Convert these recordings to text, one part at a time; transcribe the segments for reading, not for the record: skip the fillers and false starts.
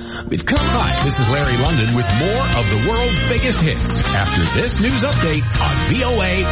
Hi, this is Larry London with more of the world's biggest hits after this news update on VOA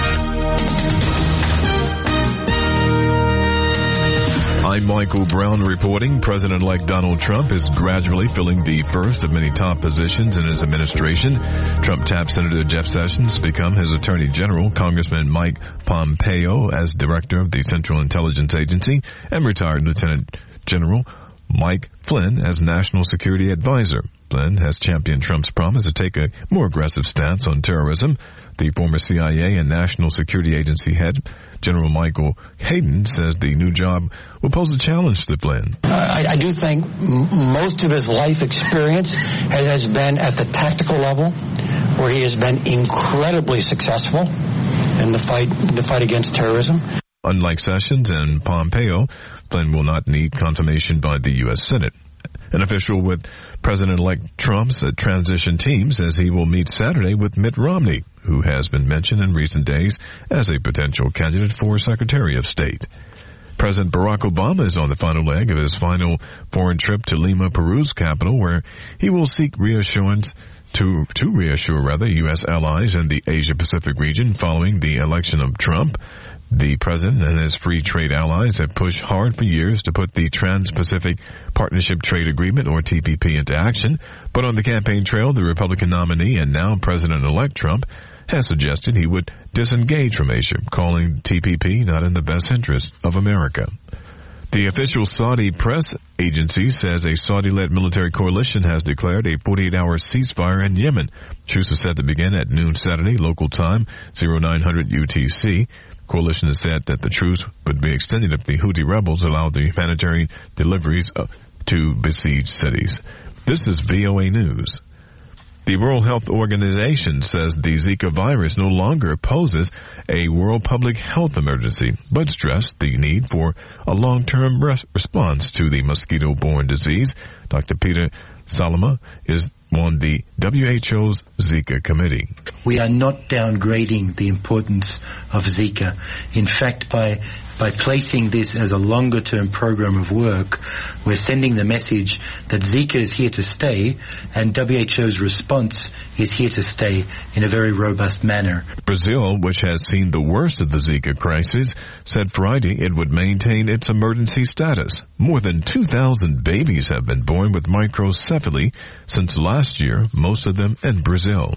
1. I'm Michael Brown reporting. President-elect Donald Trump is gradually filling the first of many top positions in his administration. Trump tapped Senator Jeff Sessions to become his Attorney General, Congressman Mike Pompeo as Director of the Central Intelligence Agency, and retired Lieutenant General Mike Flynn as National Security Advisor. Flynn has championed Trump's promise to take a more aggressive stance on terrorism. The former CIA and National Security Agency head, General Michael Hayden, says the new job will pose a challenge to Flynn. I do think most of his life experience has been at the tactical level, where he has been incredibly successful in the fight against terrorism. Unlike Sessions and Pompeo, Flynn will not need confirmation by the U.S. Senate. An official with President-elect Trump's transition team says he will meet Saturday with Mitt Romney, who has been mentioned in recent days as a potential candidate for Secretary of State. President Barack Obama is on the final leg of his final foreign trip to Lima, Peru's capital, where he will seek reassurance to reassure U.S. allies in the Asia-Pacific region following the election of Trump. The president and his free trade allies have pushed hard for years to put the Trans-Pacific Partnership Trade Agreement, or TPP, into action. But on the campaign trail, the Republican nominee and now President-elect Trump has suggested he would disengage from Asia, calling TPP not in the best interest of America. The official Saudi press agency says a Saudi-led military coalition has declared a 48-hour ceasefire in Yemen. Truce is set to begin at noon Saturday, local time, 0900 UTC. Coalition has said that the truce would be extended if the Houthi rebels allow the humanitarian deliveries to besieged cities. This is VOA News. The World Health Organization says the Zika virus no longer poses a world public health emergency, but stressed the need for a long-term response to the mosquito-borne disease. Dr. Peter Salama is on the WHO's Zika committee. We are not downgrading the importance of Zika. In fact, by placing this as a longer-term program of work, we're sending the message that Zika is here to stay, and WHO's response is here to stay in a very robust manner. Brazil, which has seen the worst of the Zika crisis, said Friday it would maintain its emergency status. More than 2,000 babies have been born with microcephaly since last year, most of them in Brazil.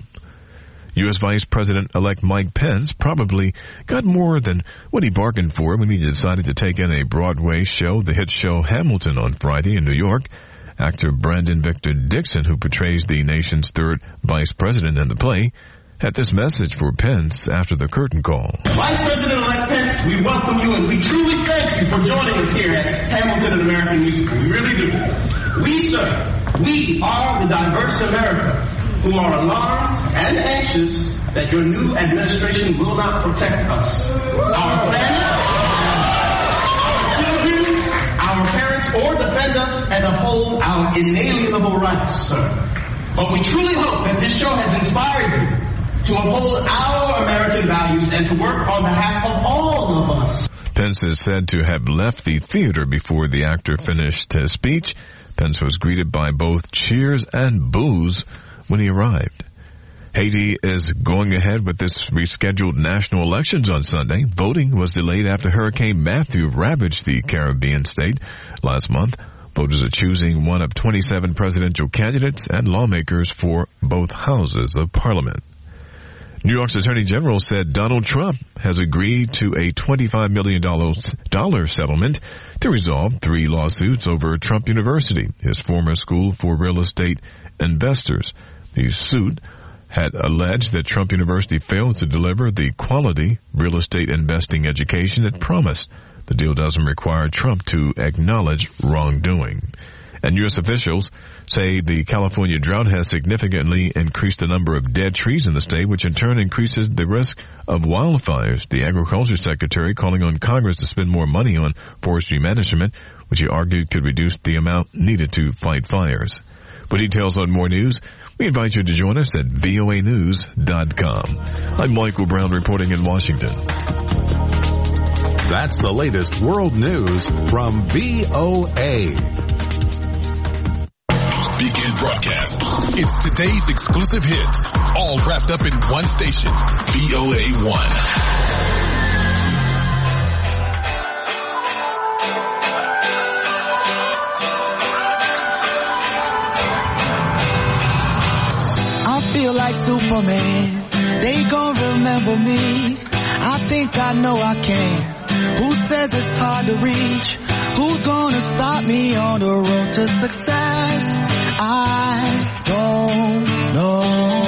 U.S. Vice President-elect Mike Pence probably got more than what he bargained for when he decided to take in a Broadway show, the hit show Hamilton, on Friday in New York. Actor Brandon Victor Dixon, who portrays the nation's third vice president in the play, had this message for Pence after the curtain call. Vice President-elect Pence, we welcome you and we truly thank you for joining us here at Hamilton, an American musical. We really do. We are the diverse America who are alarmed and anxious that your new administration will not protect us, our planet, our children, our parents, or defend us and uphold our inalienable rights, sir. But we truly hope that this show has inspired you to uphold our American values and to work on behalf of all of us. Pence is said to have left the theater before the actor finished his speech. Pence was greeted by both cheers and boos when he arrived. Haiti is going ahead with its rescheduled national elections on Sunday. Voting was delayed after Hurricane Matthew ravaged the Caribbean state last month. Voters are choosing one of 27 presidential candidates and lawmakers for both houses of parliament. New York's Attorney General said Donald Trump has agreed to a $25 million settlement to resolve 3 lawsuits over Trump University, his former school for real estate investors. The suit had alleged that Trump University failed to deliver the quality real estate investing education it promised. The deal doesn't require Trump to acknowledge wrongdoing. And U.S. officials say the California drought has significantly increased the number of dead trees in the state, which in turn increases the risk of wildfires. The Agriculture Secretary calling on Congress to spend more money on forestry management, which he argued could reduce the amount needed to fight fires. For details on more news, we invite you to join us at voanews.com. I'm Michael Brown reporting in Washington. That's the latest world news from VOA. Begin broadcast. It's today's exclusive hits, all wrapped up in one station, VOA1. I feel like Superman. They gon' remember me. I think I know I can. Who says it's hard to reach? Who's gonna stop me on the road to success? I don't know.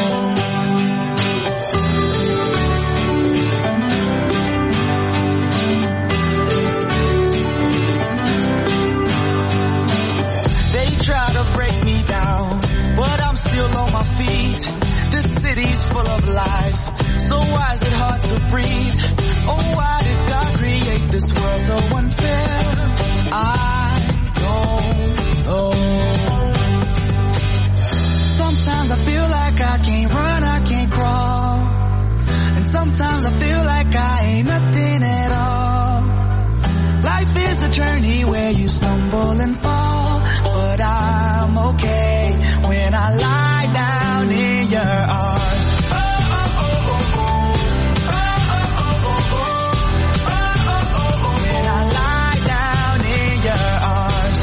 They try to break me down, but I'm still on my feet. This city's full of life, so why is it hard to breathe? Oh, why did God create this world so unfair? I don't know. Sometimes I feel like I can't run, I can't crawl. And sometimes I feel like I ain't nothing at all. Life is a journey where you stumble and fall, but I'm okay when I lie down in your arms. When I lie down in your arms.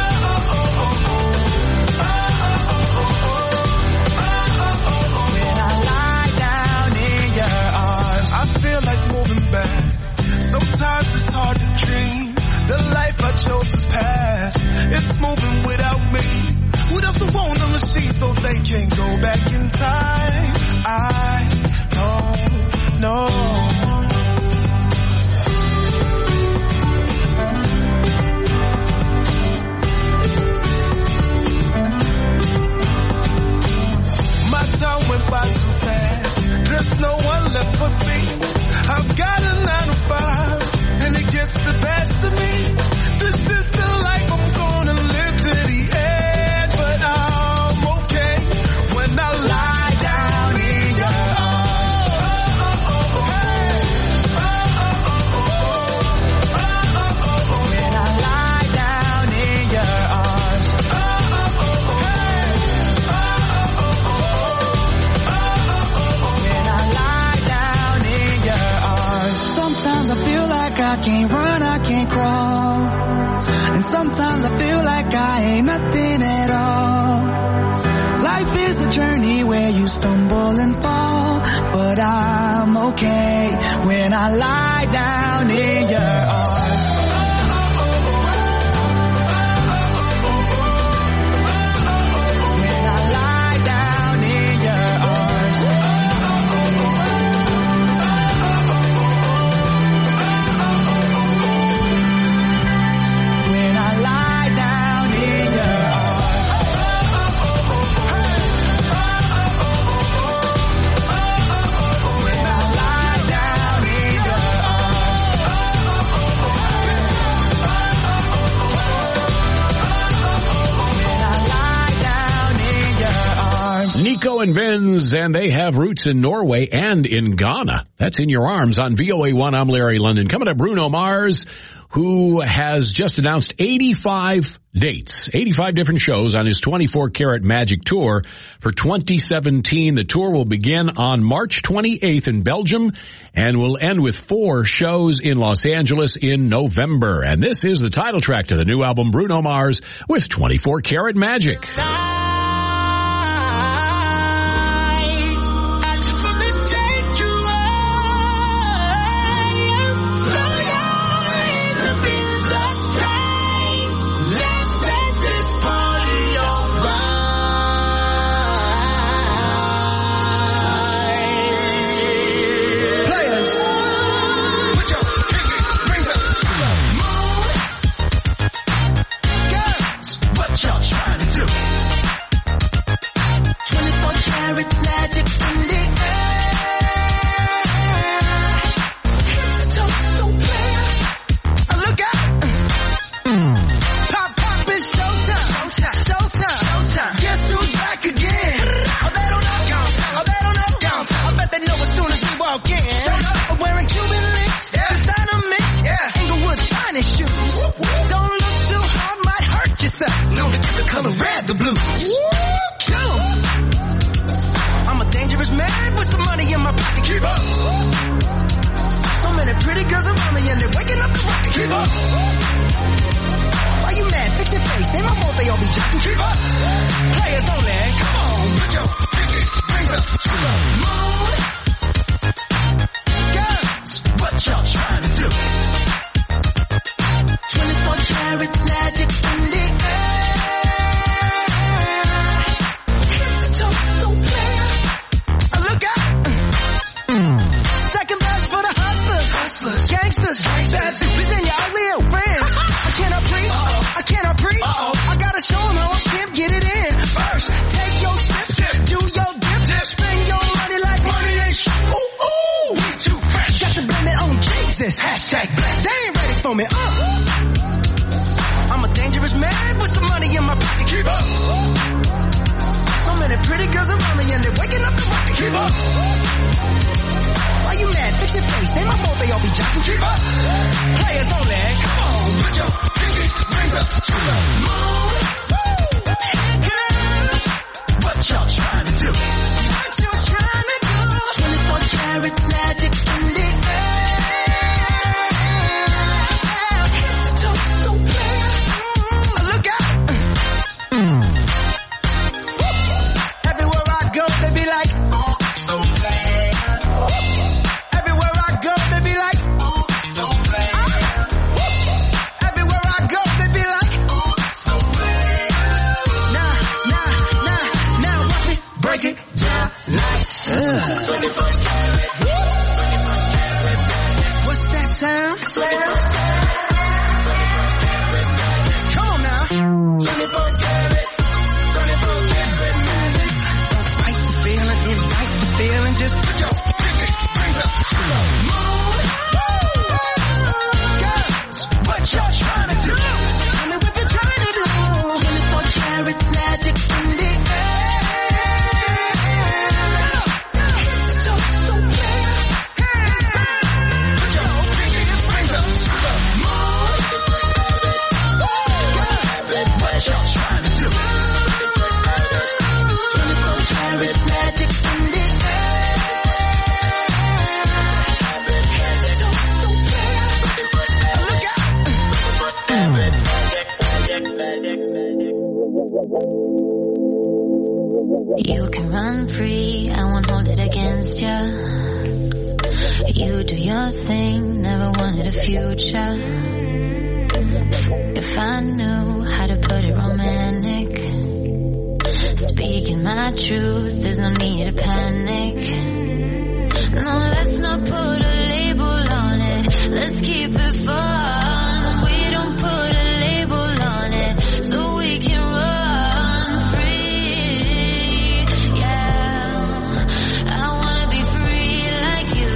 When I lie down in your arms. I feel like moving back. Sometimes it's hard to dream. The life I chose is past. It's moving without me. Who doesn't want a machine so they can go back in time? I don't know. My time went by too fast. There's no one left but me. I've got a 9 to 5. And it gets the best of me. This is the life I'm gonna live to the end. But I'm okay when I lie down in your arms. When I lie down in your arms. When I lie down in your arms. Sometimes I feel like I can't run, I can't crawl. And sometimes I feel like I ain't nothing at all. Life is a journey where you stumble and fall, but I'm okay when I lie down in your arms. When I lie down in your arms. When I lie down in your arms. When I lie down in your arms. Nico and Vinz, and they have roots in Norway and in Ghana. That's In Your Arms on VOA1. I'm Larry London. Coming up, Bruno Mars, who has just announced 85 dates, 85 different shows on his 24 Karat Magic Tour for 2017. The tour will begin on March 28th in Belgium and will end with 4 shows in Los Angeles in November. And this is the title track to the new album, Bruno Mars with 24 Karat Magic. What y'all trying to do? had the blues. Kill 'em. I'm a dangerous man with some money in my pocket. Keep up. So many pretty girls around me and they're waking up the rocket. Keep up. Why you mad? Fix your face. Ain't my fault they all be jocking. Keep up. Players only. Come on, put your pinky rings up to the moon. Girls, what y'all trying to do? 24 karat magic in the air. Head to toe, so clear. Look out. Second best for the hustlers, gangsters, bad bitches and your ugly old friends. I cannot preach. I cannot preach. I gotta show them how I can get it in. First, take your sip, do your dip, spend your money like money ain't shit. Ooh, ooh, we too fresh. Got to blame it on Jesus. Hashtag blessed. They ain't ready for me. I'm a dangerous man with some money in my pocket. Keep up. So many pretty girls around me and they're waking up the rocket. Keep up. Why you mad? Fix your face. Ain't my fault they all be jocking. Keep up. Players only. Come on, put your pinky rings up to the moon. Girls, what y'all trying to do? What you trying to do? 24 karat magic in the air. Head to toe, so clear. Look out. Everywhere I go, they be like, oh, so bad. Everywhere I go, they be like, oh, so bad. Everywhere I go, they be like, oh, so bad. Now, watch me break it down like, 24 karat. What's that sound? Come on now. 24 karat. 24 karat magic. Fight the feeling, invite the feeling, just put your pinky rings up to the moon. Girls, what y'all trying to do? Tell me what you're trying to do. 24 karat magic in the air. Head to toe, so clear. Put your pinky rings up to the moon. Girls, what y'all trying to do? 24 karat magic in the air. Head to toe, so clear. Look out. You can run free, I won't hold it against ya. You do your thing, never wanted a future. If I knew how to put it romantic, speaking my truth, there's no need to panic. No, let's not put a label on it, let's keep it fun. We don't put a label on it, so we can run free. Yeah, I wanna be free like you.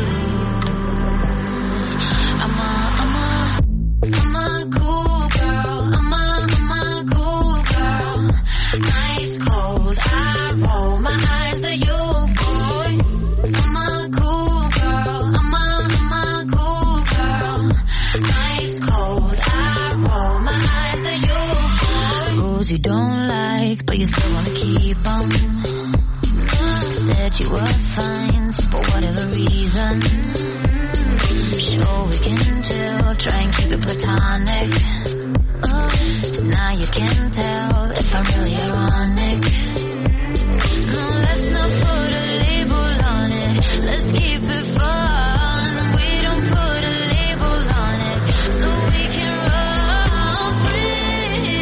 I'm a cool girl. I'm a cool girl. Ice cold, I roll my eyes at you, boy. I'm a cool girl. I'm a cool girl. Ice cold, I roll my eyes at you, boy. Rules you don't like, but you still wanna keep them. Said you were fine, for whatever reason. Sure we can chill, try and keep it platonic. Now you can tell if I'm really ironic. No, let's not put a label on it, let's keep it fun. We don't put a label on it, so we can run free.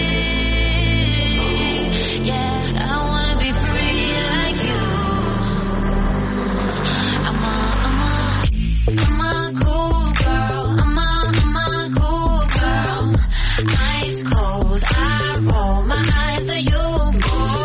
Yeah, I wanna be free like you. I'm a cool girl. I'm a cool girl. Ice cold, I roll my eyes at you, boy.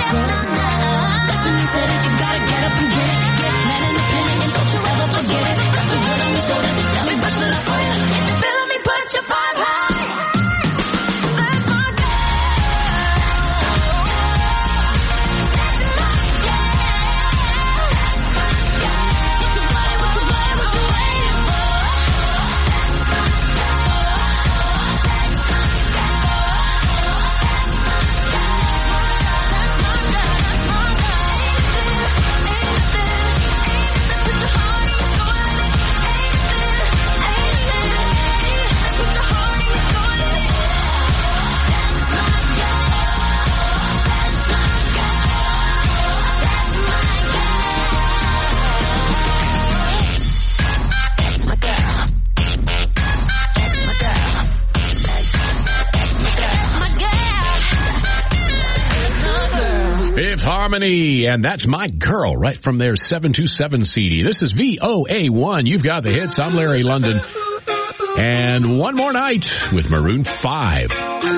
girl tonight. Destiny said it, you gotta get up and get it. Get mad independent and don't you ever forget it. Got the world on your shoulders, let me bust it up for you. If you're feeling me, put your vibe high. That's my girl. Fifth Harmony, and that's My Girl, right from their 727 CD. This is VOA1. You've got the hits. I'm Larry London. And one more night with Maroon 5.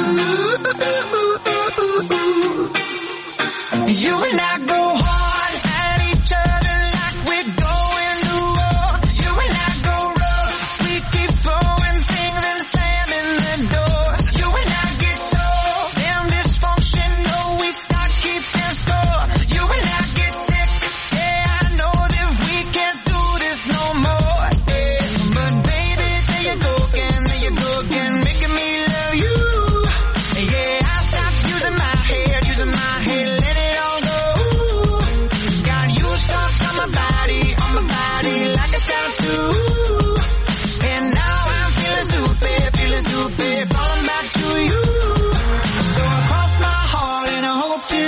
You and I go hard at each other like we're going to war. You and I go rough, we keep throwing things and slamming the doors. You and I get so damn dysfunctional, we start keeping score. You and I get sick, yeah, I know that we can't do this no more. Yeah. But baby, there you go again, making me love you. Yeah, I stopped using my head, let it all go. Got you stuck on my body like a tattoo. And now I'm feeling stupid, falling back to you. So I cross my heart and I hope to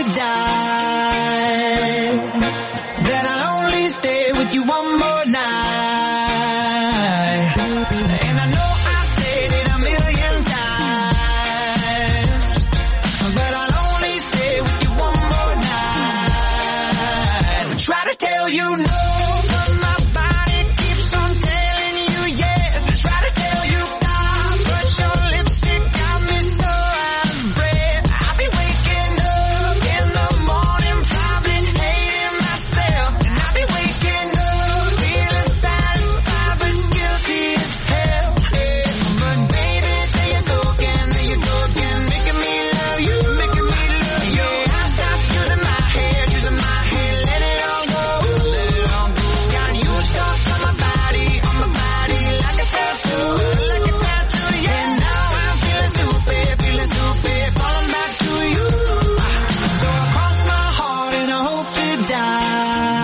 die, that I'll only stay with you one more night. And I know I said it a million times, but I'll only stay with you one more night. I try to tell you no, but my body keeps on telling you yes. I try to tell you stop, but your lipstick got me so out of breath. I'll be waking up in the morning, probably hating myself. And I'll be waking up feeling satisfied but guilty as hell. But baby, there you go again, making me love you. Yeah, I stopped using my head, let it all go. Got you stuck on my body like a tattoo. Yeah, now I'm feeling stupid, falling back to you. So I cross my heart and I hope to die,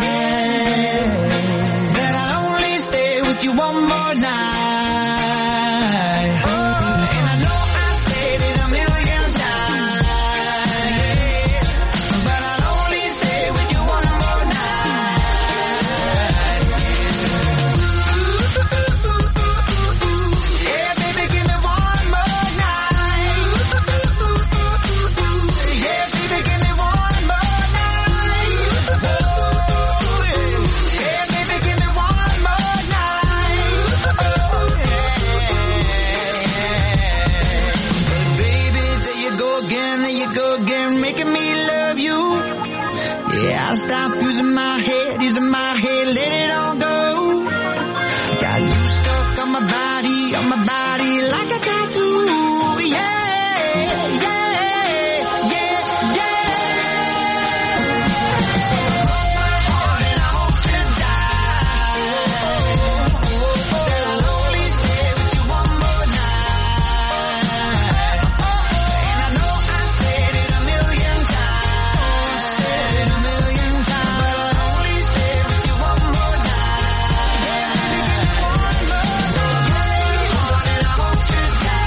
that I'll only stay with you one more night. And I know I said it a million times, but I'll only stay with you one more night. Yeah, baby, give me one more night. Yeah, baby, give me one more night. Yeah, baby, give me one more night. Baby, there you go again, making me love you. Yeah, I stopped using my head, let it all go. Got you stuck on my body like a tattoo. Yeah. And I hope to die, that I'll only stay with you one more night. And I know I said it a million times, but I'll only stay with you one more night. And I hope to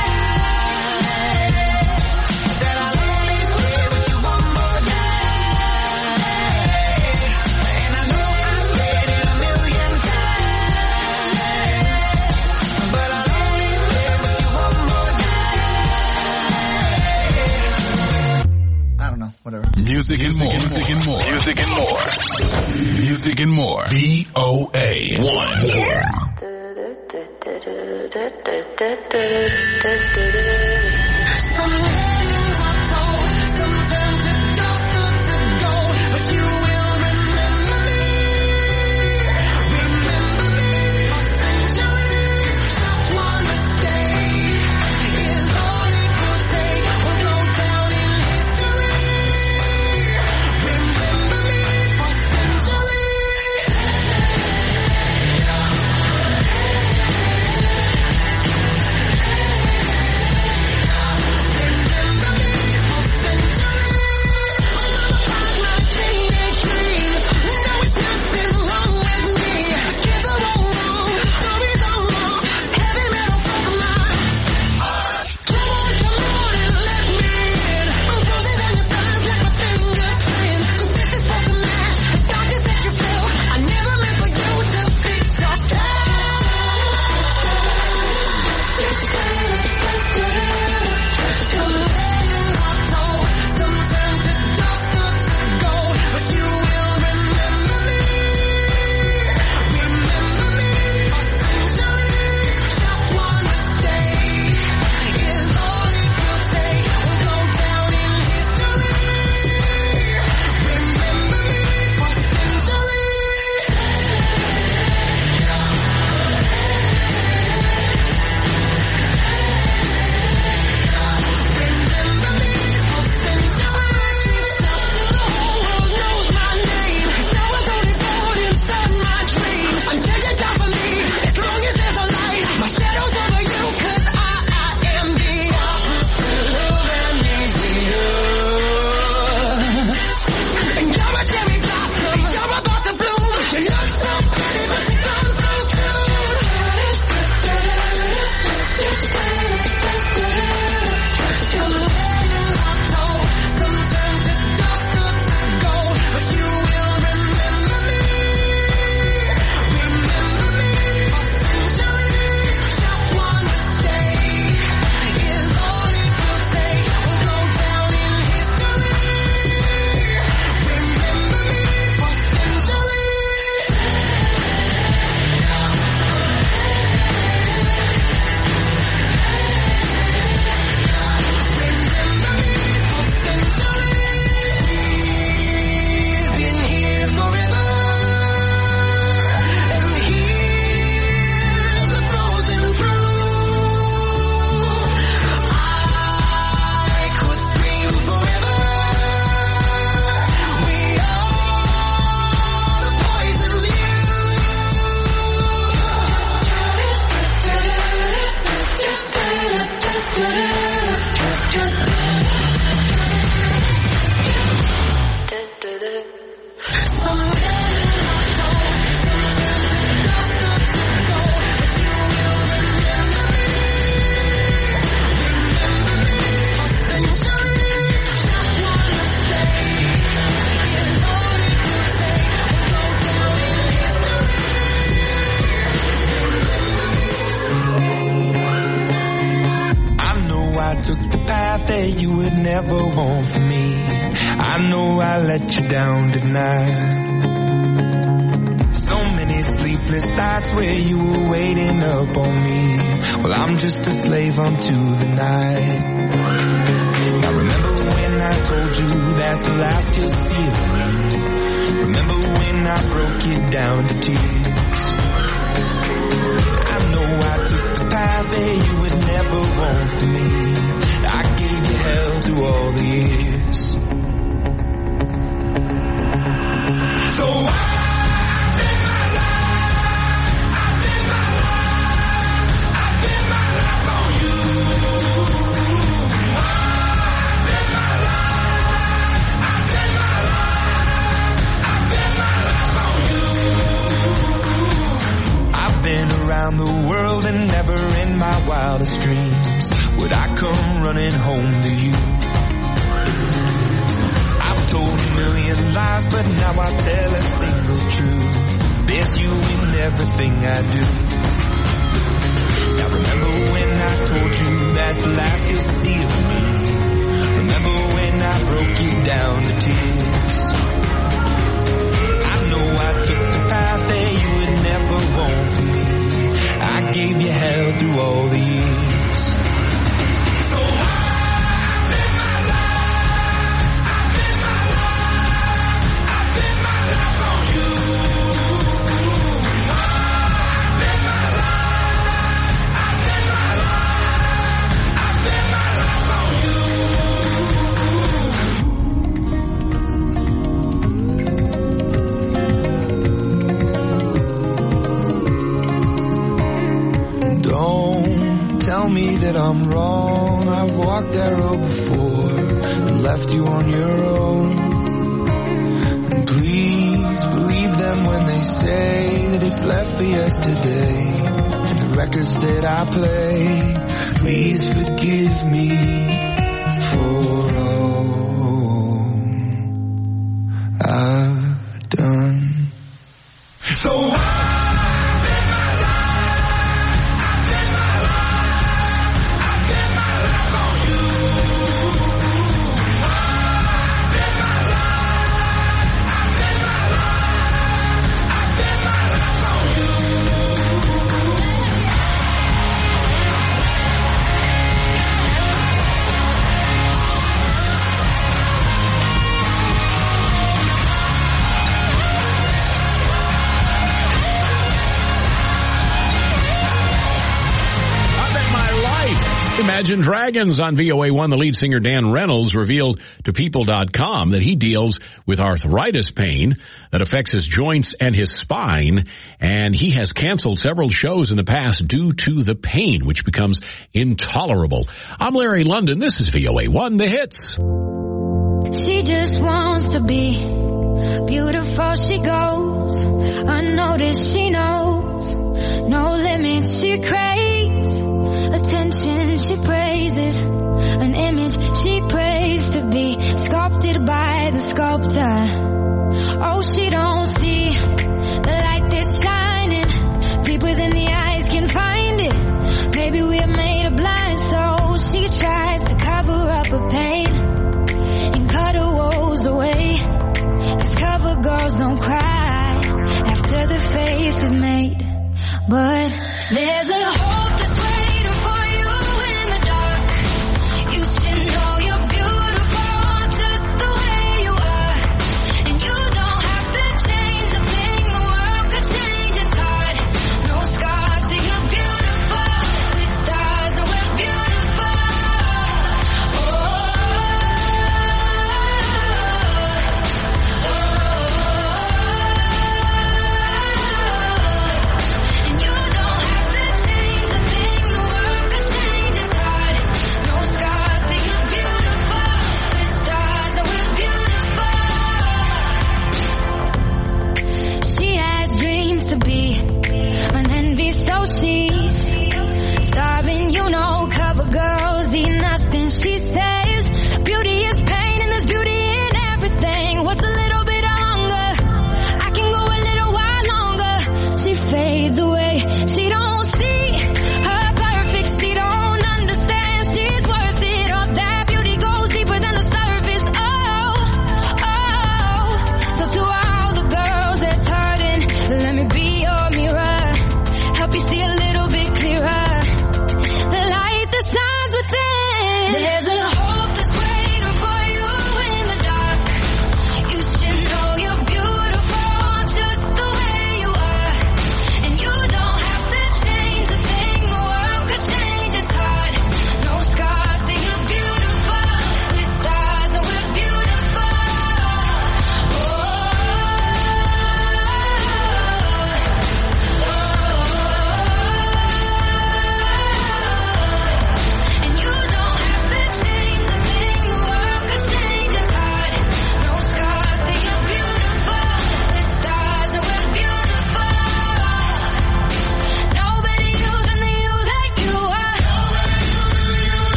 Music and more. Music and more. Music and more. Music and more. VOA1. Some legends are told, some turn to dust or to path that you would never want for me. I know I let you down tonight. So many sleepless nights where you were waiting up on me. Well, I'm just a slave unto the night. Now remember when I told you that's the last you'll see of me. Remember when I broke you down to tears. I know I took the path that you would never want for me. I gave you hell through all the years. So around the world and never in my wildest dreams would I come running home to you. I've told a million lies, but now I tell a single truth. There's you in everything I do. Now remember when I told you that's the last you'll see of me. Remember when I broke you down to tears. I know I took the path that you would never want for me. I gave you hell through all the years. So I've been my life. I've been my life. I've been my life on you. I've been my life. I've been my life. I've been my life on you. Don't tell me that I'm wrong. I've walked that road before and left you on your own. And please believe them when they say that it's left for yesterday. And the records that I play, please forgive me for all I've done. So Imagine Dragons on VOA1. The lead singer Dan Reynolds revealed to People.com that he deals with arthritis pain that affects his joints and his spine, and he has canceled several shows in the past due to the pain, which becomes intolerable. I'm Larry London. This is VOA1, The Hits. She just wants to be beautiful. She goes unnoticed. She knows no limits. She craves attention. She praises an image. She prays to be sculpted by the sculptor. Oh, she don't see the light that's shining deeper than the eyes can find it. Maybe we're made of blind, so she tries to cover up her pain and cut her woes away. 'Cause cover girls don't cry after the face is made. But there's a hope that's waiting for you in the dark. You should know you're beautiful just the way you are.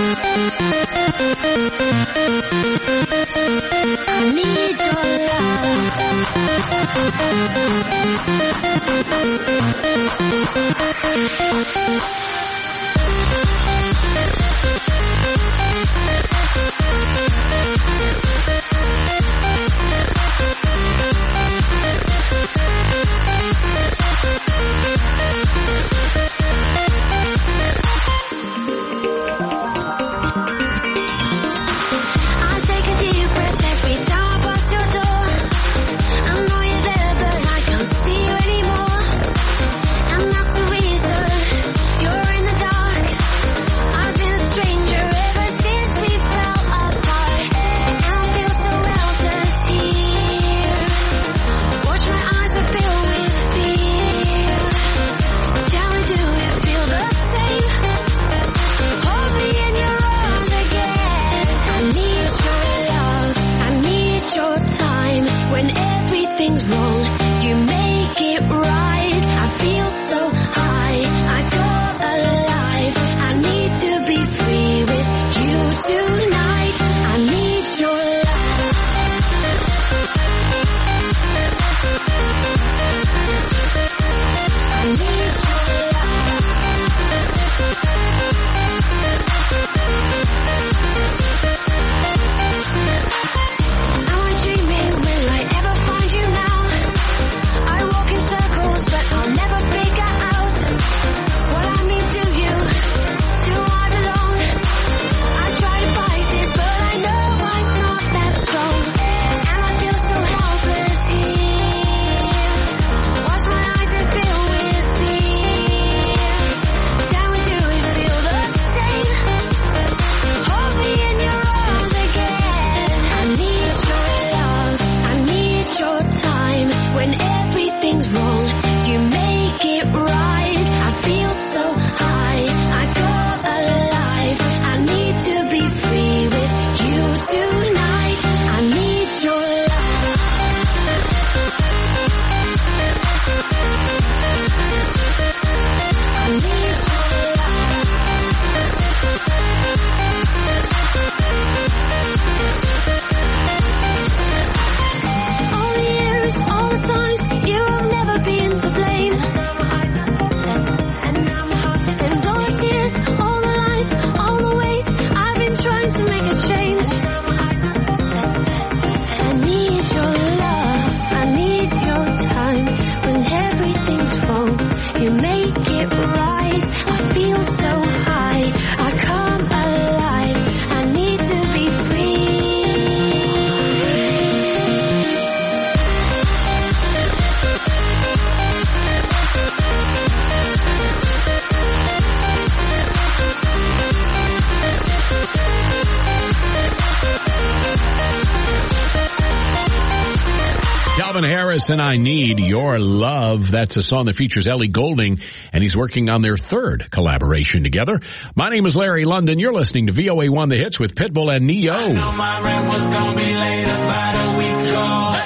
And I Need Your Love. That's a song that features Ellie Goulding, and he's working on their third collaboration together. My name is Larry London. You're listening to VOA1 The Hits with Pitbull and Neo. I know my rent was gonna be late about a week ago.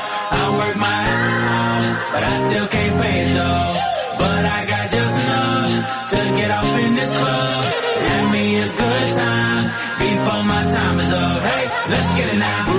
I worked my ass off, but I still can't pay it though. But I got just enough to get off in this club. Have me a good time before my time is up. Hey, let's get it now.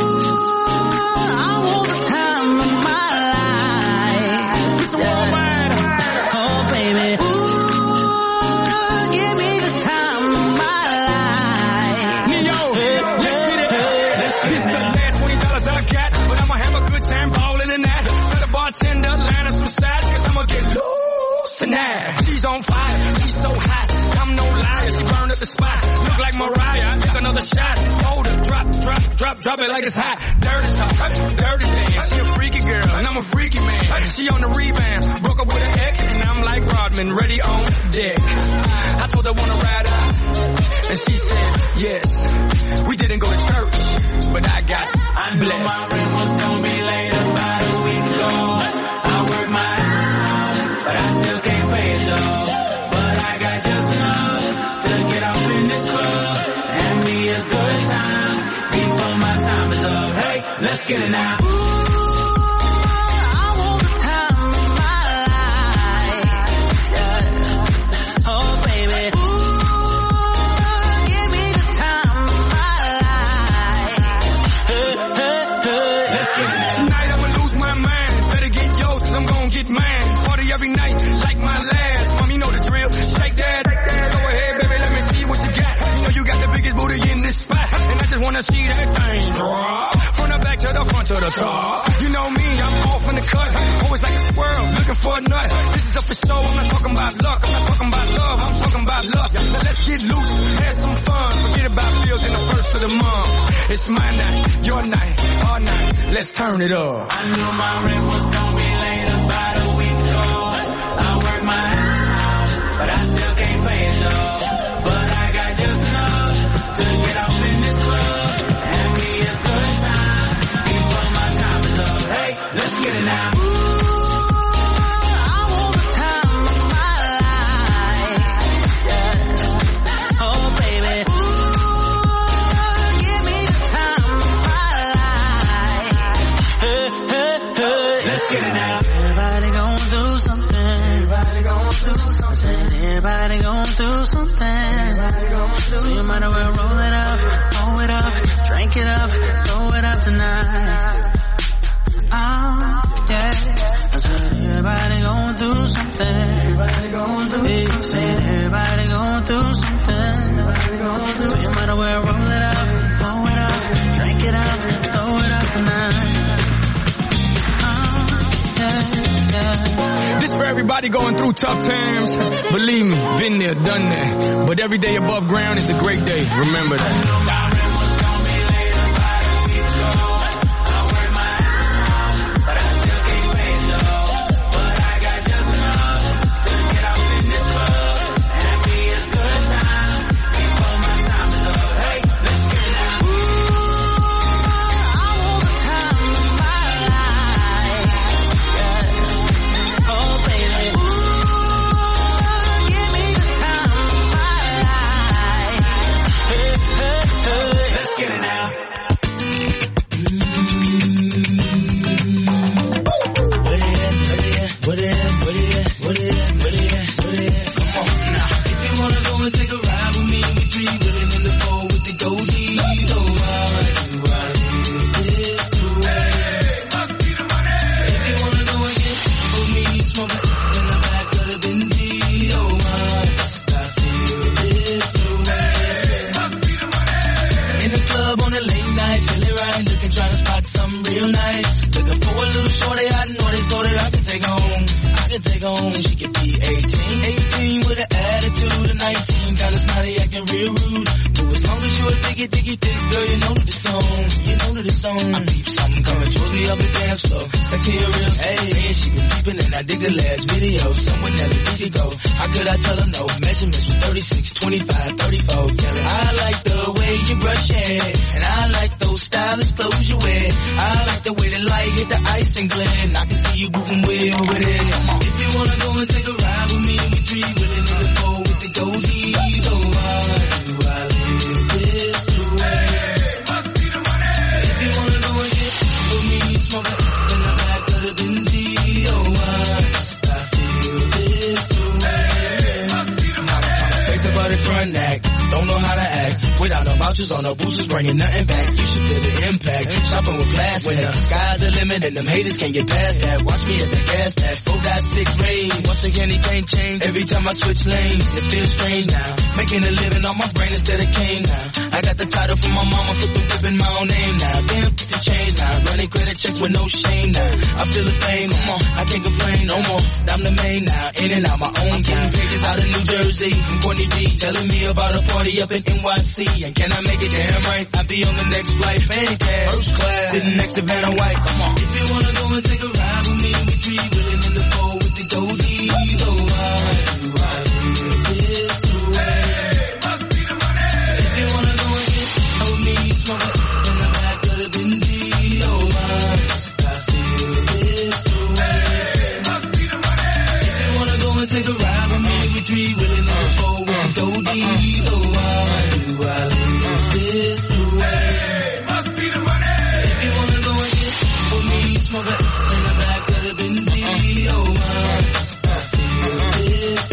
She's on fire, she's so hot, I'm no liar, she burned up the spot, look like Mariah, I took another shot, hold her, drop it like it's hot, dirty talk, dirty dance, she a freaky girl, and I'm a freaky man, she on the rebound, broke up with an ex, and I'm like Rodman, ready on deck, I told her wanna ride out, and she said yes, we didn't go to church, but I got blessed. I knew my rent was gonna be late about a week ago, I worked my ass off, but I still can't pay it though. But I got just enough to get off in this club and me a good time before my time is up. Hey, let's get it now. Give me the see that thing drop. From the back to the front to the top. You know me, I'm off in the cut. Always like a squirrel, looking for a nut. This is up for show, I'm not talking about luck. I'm not talking about love, I'm talking about lust. So let's get loose, have some fun. Forget about bills in the first of the month. It's my night, your night, our night. Let's turn it up. I knew my rent was gonna be late about a week ago. I worked my ass off, but I still can't pay it though. But I got just enough to get off in this club and be a good time before my time is up. Hey, let's get it now. Everybody gon' do something. So you might as well roll it up, drink it up, throw it up tonight. Oh, yeah. I said everybody gon' do something. Everybody gon' do something. Everybody gon' do something. So you might as well roll it up, drink it up, throw it up tonight. This for everybody going through tough times. Believe me, been there, done that. But every day above ground is a great day. Remember that. She could be 18 with an attitude of 19, kinda snotty, acting real rude. But as long as you a thick, girl, you know that it's on. I peep something coming towards me up the dance floor. Sexy and real, hey, she been peeping and I dig the last video. Someone that a week ago, how could I tell her no? Measurements was 36, 25, 34. I like the way you brush your hair, and I like those stylish clothes you wear. I like the way the light hit the ice and glare, and I can see you moving way over there. If you wanna go and take a ride with me, we three willing in the four with the goldies. Oh, why do I live this way? Must be the money. If you wanna go and get with me, smoke it in the back of the Benzie. Oh, why must I feel this way? Must be the money. Face about the front act, don't know how to act. Without no vouchers or no boosters, bringing nothing back. You should feel the impact. Shopping with class, when the sky's the limit and them haters can't get past that. Watch me as I gas that 4.6 range. Once again, anything change. Every time I switch lanes, it feels strange now. Making a living on my brain instead of cane now. I got the title from my mama, put the whip in my own name now. Damn, get the change now. Running credit checks with no shame now. I feel the fame, come on, I can't complain no more. I'm the main now, in and out my own town. Pages out of New Jersey, from Courtney B, telling me about a party up in NYC. And can I make it damn right? I'll be on the next flight, fan cash, first class, sitting next to Vanna White. Come on. If you wanna go and take a ride with me, we three willing in the four with the goldies. Oh, why do I live this way? Must be the money. If you wanna go and get with me, smoke it in the back of the Benzie. Oh, why must I feel this way? Must be the money. If you wanna go and take a ride with me, we three willing in the four with the goldies. Oh, why do I live this way? Must be the money. If you wanna go and get with me, smoke it in the back of the Benzie. Oh, why must I feel this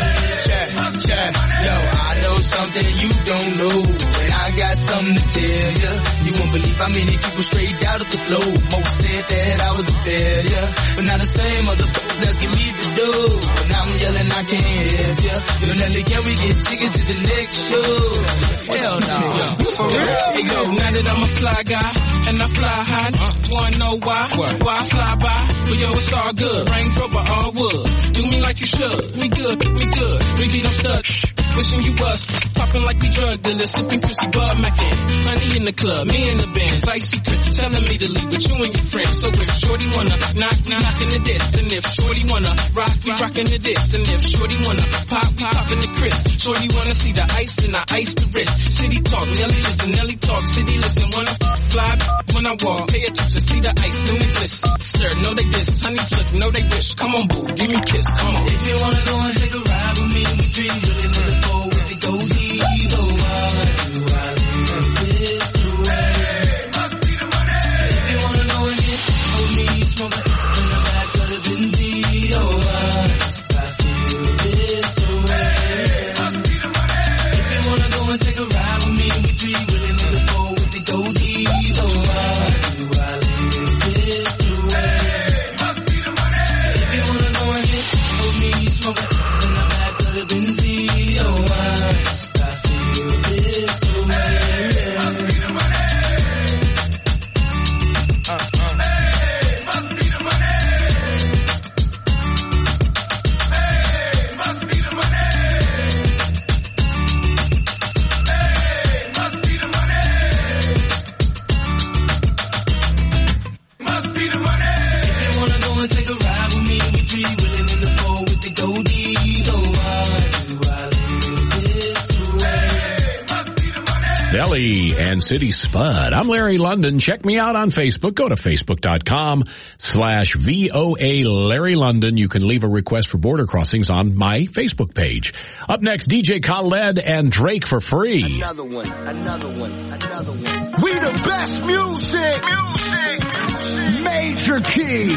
way? Check. Yo, I know something you don't know, and I got something to tell you. You want don't believe how many people straight out of the flow. Most said that I was a failure, but now the same motherfuckers asking me to do. But now I'm yelling, I can't help ya. Yo, Nelly, can we get tickets to the next show? Hell no. For real? Hey, yo, now that I'm a fly guy, and I fly high, wanna know why? Why I fly by? But yo, it's all good. Range Rover, all wood. Do me like you should. We good, we good. Baby, don't stud. Wishing you was popping like we drug dealers, sipping crispy Bud Mackin. Honey in the club, me in the Benz, icy Chris, telling me to leave with you and your friends. So if Shorty wanna knock in the diss, and if Shorty wanna rock, we rockin' the diss, and if Shorty wanna pop in the crisp, Shorty wanna see the ice, and I ice the wrist. City talk, Nelly listen, Nelly talk, city listen. Wanna fly when I walk, pay attention, see the ice in the bliss. Stir, know they diss, honey slick, know they wish. Come on, boo, give me a kiss, come on. If you wanna go and take a ride with me, we dream really never go with the goatee. Oh, do I live this way? Must be the money. If you wanna know and get hold me, smoke it in the back of the Benzie. Oh, I feel this way. Must be the money. If you wanna go and take a ride with me, we dream really never go with the goatee. Oh, do I live this way? Must be the money. If you wanna go and get hold me, smoke it in the back of the Benzie. Oh, I feel this way. Must be the money. Hey, must be the money. Hey, must be the money. Hey, must be the money. Must be the money. If you wanna go and take a ride with me, we three willing in the four with the goldies. Oh, do I live this way? Must be the money. Nelly and City Spud. I'm Larry London. Check me out on Facebook. Go to facebook.com/VOA Larry London. You can leave a request for border crossings on my Facebook page. Up next, DJ Khaled and Drake for free. Another one. We the best music. Major key.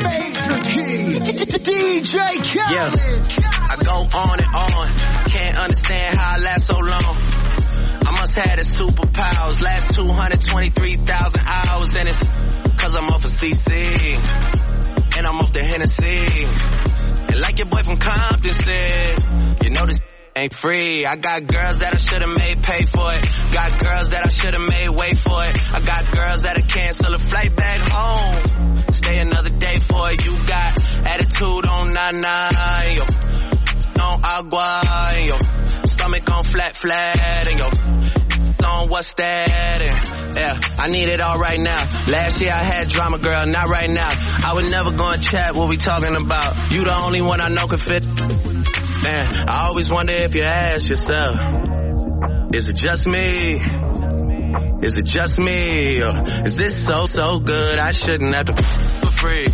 DJ Khaled. Yeah, I go on and on. Can't understand how I last so long. I must have the superpowers. Last 223,000 hours. Then it's cause I'm off of CC. And I'm off the Hennessy. And like your boy from Compton said, you know this ain't free. I got girls that I should've made pay for it. Got girls that I should've made wait for it. I got girls that'll cancel a flight back home. Stay another day for it. You got attitude on nana, yo. On agua, and your stomach on flat, and your on what's that, and yeah, I need it all right now. Last year I had drama, girl, not right now. I would never go and chat what we talking about. You the only one I know can fit. Man, I always wonder if you ask yourself, is it just me? Is it just me? Or is this so good I shouldn't have to for free?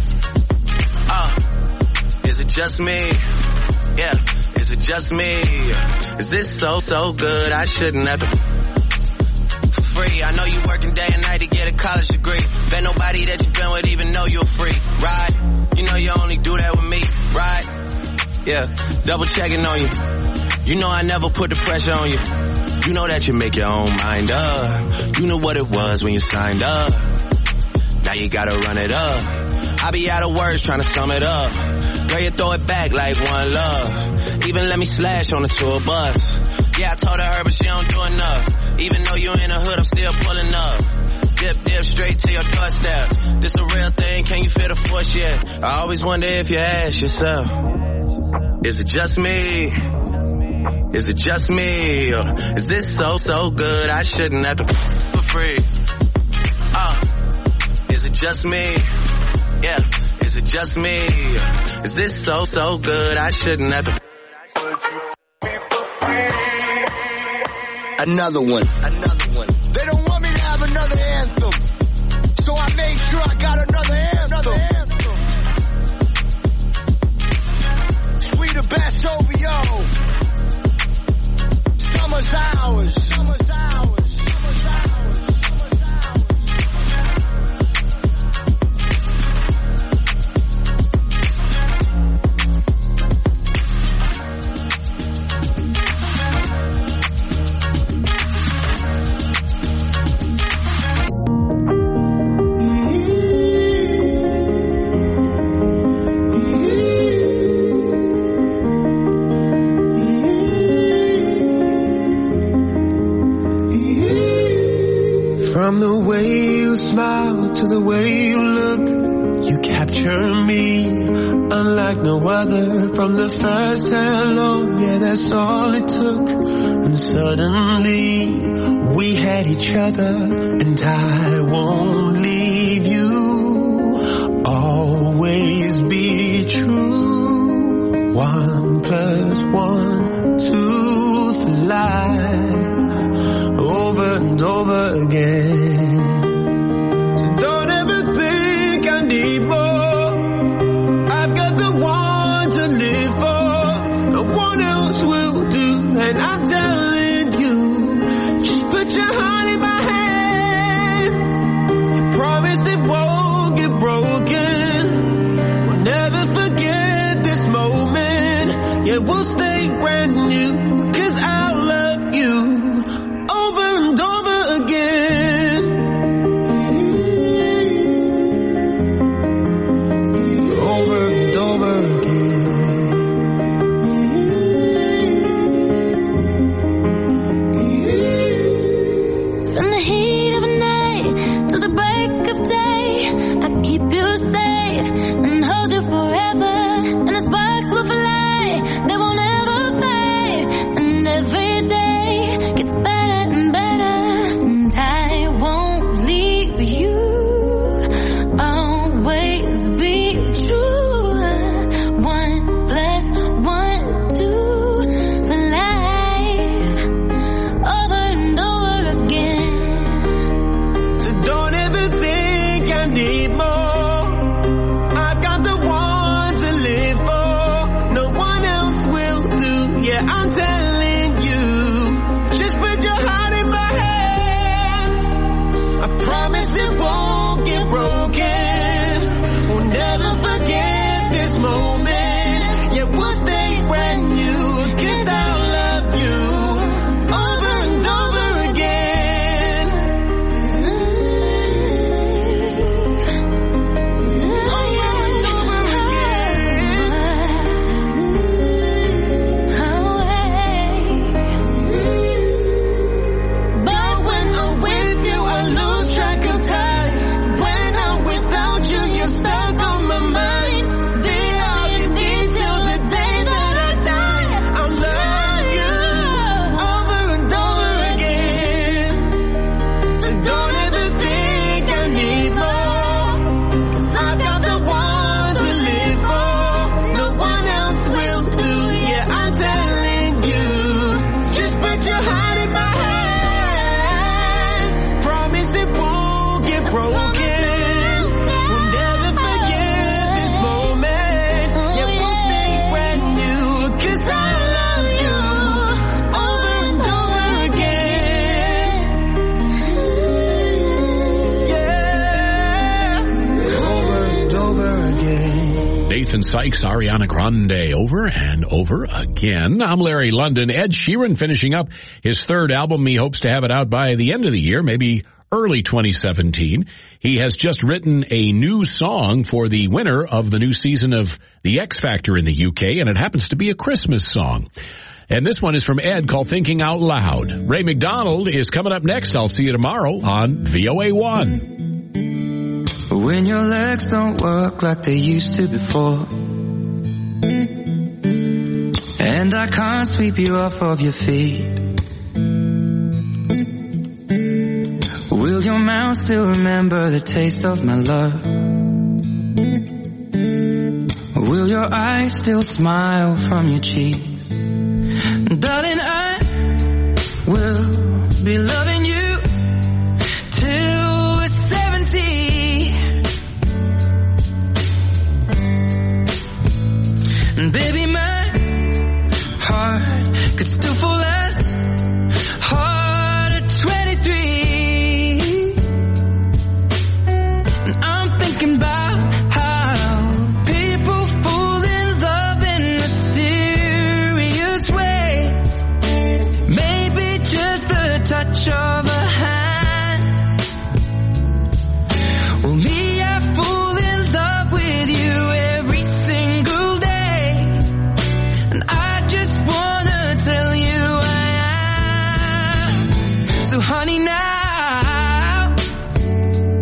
Is it just me? Yeah, is it just me? Is this so good I shouldn't have to for free? I know you working day and night to get a college degree. Bet nobody that you been with even know you're free, right? You know you only do that with me, right? Yeah, double checking on you. You know I never put the pressure on you. You know that you make your own mind up. You knew what it was when you signed up. Now you gotta run it up. I be out of words trying to sum it up. Girl, you throw it back like one love. Even let me slash on the tour bus. Yeah, I told her but she don't do enough. Even though you in the hood, I'm still pulling up. Dip straight to your doorstep. This a real thing, can you feel the force yet? I always wonder if you ask yourself, is it just me? Is it just me? Or is this so good I shouldn't have to for free? Is it just me? Yeah, is it just me? Is this so good I shouldn't have to Another one. They don't want me to have another anthem, so I made sure I got another anthem. We the best OVO. Summer's ours. you smile, to the way you look. You capture me, unlike no other. From the first hello, yeah, that's all it took. And suddenly, we had each other. And I won't leave you, always be true. 1 + 1, 2 for life, over and over again. So don't ever think I need more. I've got the one to live for. No one else will do. And I'm telling you, just put your heart in my hands. I promise it won't get broken. We'll never forget this moment. Yeah, we'll stay brand new. 'Cause I'll love you over and over again. Over and over again. From the heat of a night to the break of day, I keep you safe and hold you forever. And the sparks will fly, they won't ever fade. And every day gets better and better. And I won't leave you, always be true. 1 + 1, 2 for life, over and over again. So don't ever think I need more. I've got the one to live for. No one else will do. Yeah, I'm telling you. Just put your heart in my hands. I promise it won't get broken. We'll never forget this moment. Yeah, we'll stay brand new. 'Cause I'll love you over and over again. Over and over But when I'm with you, I lose track of time. When I'm without you, you're stuck on my mind. Be all you need till the day that I die. I'll love you over and over again. So don't ever think I need more. 'Cause I've got the one to live for. No one else will do. Yeah, I'm telling you. Just put your heart in my hands. Promise it won't get broken. We'll never forget this moment. Yeah, we'll stay brand new. 'Cause I love you over and over again. Yeah, over and over again. Nathan Sykes, Ariana Grande, over and over again. I'm Larry London. Ed Sheeran finishing up his 3rd album. He hopes to have it out by the end of the year, maybe early 2017. He has just written a new song for the winner of the new season of The X Factor in the UK, and it happens to be a Christmas song. And this one is from Ed, called Thinking Out Loud. Ray McDonald is coming up next. I'll see you tomorrow on VOA1. When your legs don't work like they used to before, and I can't sweep you off of your feet, will your mouth still remember the taste of my love? Will your eyes still smile from your cheeks? Darling, I will be loving you till we're 70. And baby, my heart could still fall as hard at 23. And I'm thinking about how people fall in love in mysterious ways. Maybe just the touch of a hand. Well, me, I fall in love with you every single day. And I just wanna tell you I am. So honey, now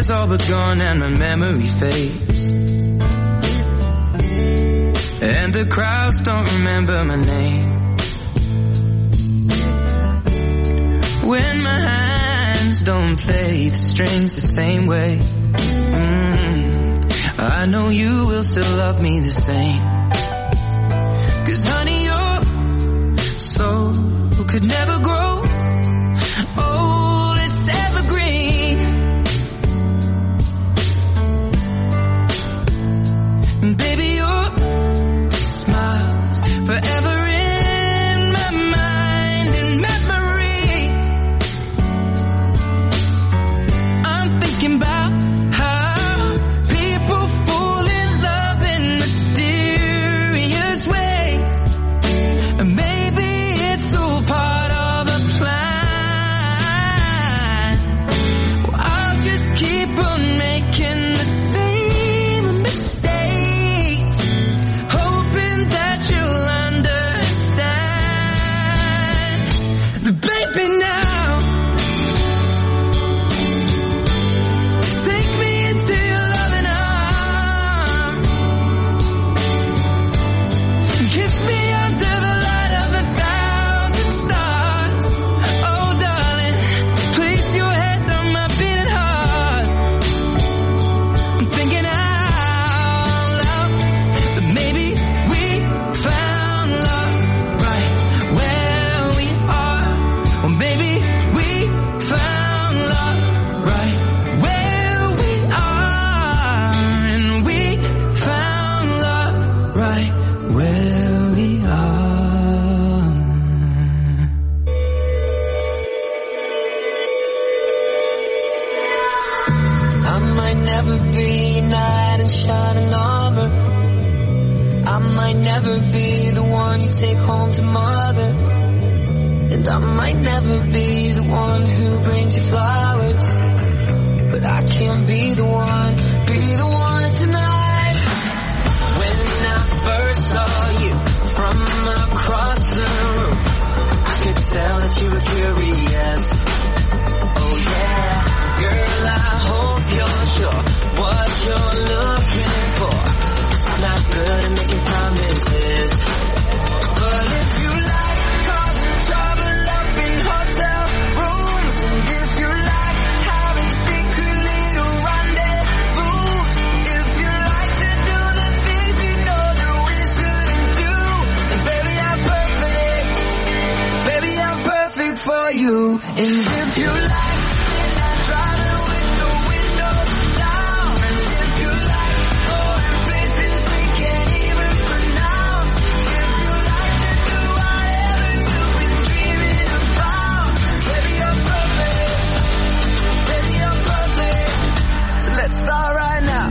it's all but gone and my memory fades. And the crowds don't remember my name. When my hands don't play the strings the same way, I know you will still love me the same. 'Cause honey, your soul could never grow old, it's evergreen. And baby, your smile's forever in my mind and memory. I'm thinking about how people fall in love in mysterious ways. And maybe it's all part of a plan. Well, I'll just keep on making the same mistakes, hoping that you'll understand. But baby, now take me into your loving arms. Kiss me under the light of 1,000 stars. Oh darling, place your head on my beating heart. I'm thinking out loud that maybe we found love right where we are. Well, maybe we found love right where we are. And we found love right where we are. I might never be a knight in shining armor. I might never be the one you take home to mother. And I might never be the one who brings you flowers. But I can be the one tonight. When I first saw you from across the room, I could tell that you were curious. Oh yeah, girl, I hope you're sure what you're looking for. 'Cause I'm not good at making promises. But if you like causing trouble up in hotel rooms, and if you like having secret little rendezvous, if you like to do the things you know that we shouldn't do, then baby, I'm perfect. Baby, I'm perfect for you. And if you like midnight driving with the windows down, and if you like going places we can't even pronounce, if you like to do whatever you've been dreaming about, baby, you're perfect. Baby, you're perfect. So let's start right now.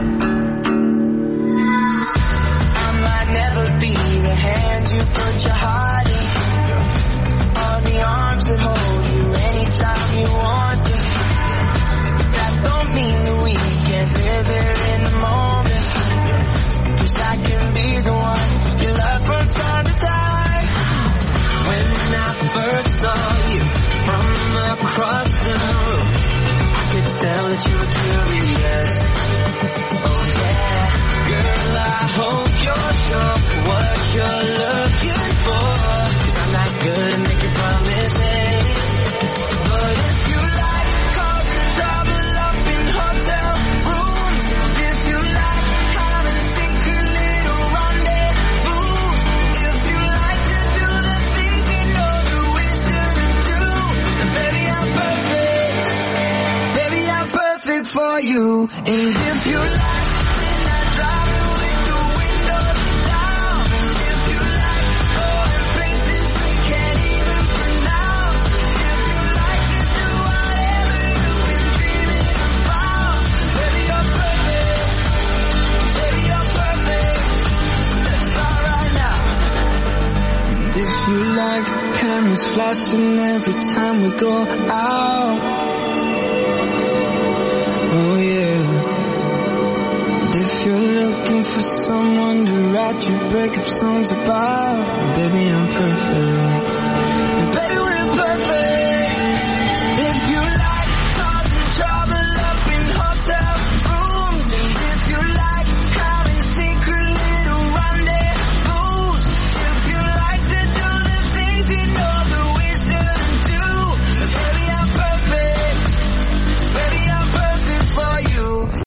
I might never be the hand you put your heart in, or the arms that hold you anytime you want them. But that don't mean that we can't live it in the moment. 'Cause I can be the one you love from time to time. When I first saw you from across the room, I could tell that you were curious. Oh yeah, girl, I hope you're sure what you're looking for. 'Cause I'm not good at making promises. But if you like causing trouble up in hotel rooms, and if you like having secret little rendezvous, if you like to do the things you know that we shouldn't do, then baby, I'm perfect. Baby, I'm perfect for you. And if you like midnight driving with the windows down, and if you like going places we can't even pronounce, if you like to do whatever you've been dreaming about, baby, you're perfect. Baby, you're perfect. So let's start right now. And if you like cameras flashing every time we go out, oh yeah. And if you're looking for someone to write your breakup songs about, baby, I'm perfect. And baby, we're perfect.